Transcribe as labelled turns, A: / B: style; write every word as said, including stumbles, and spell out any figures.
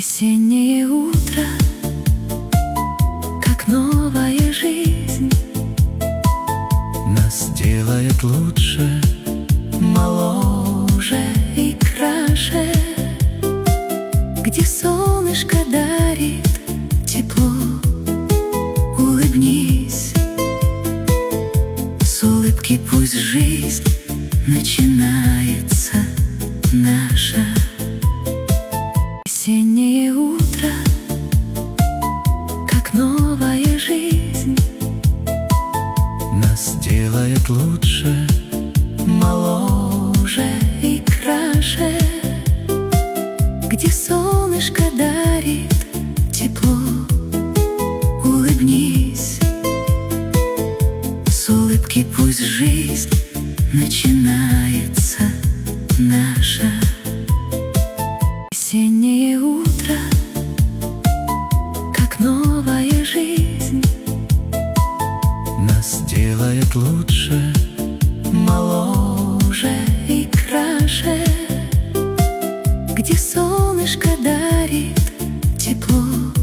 A: Осеннее утро, как новая жизнь,
B: нас делает лучше,
A: моложе и краше, где солнышко дарит тепло. Улыбнись, с улыбки пусть жизнь начинается наша. Осеннее утро, как новая жизнь,
B: нас делает лучше,
A: моложе и краше, где солнышко дарит тепло. Улыбнись, с улыбки пусть жизнь начинается наша. Осеннее утро, как новая жизнь,
B: нас делает лучше,
A: моложе и краше, где солнышко дарит тепло.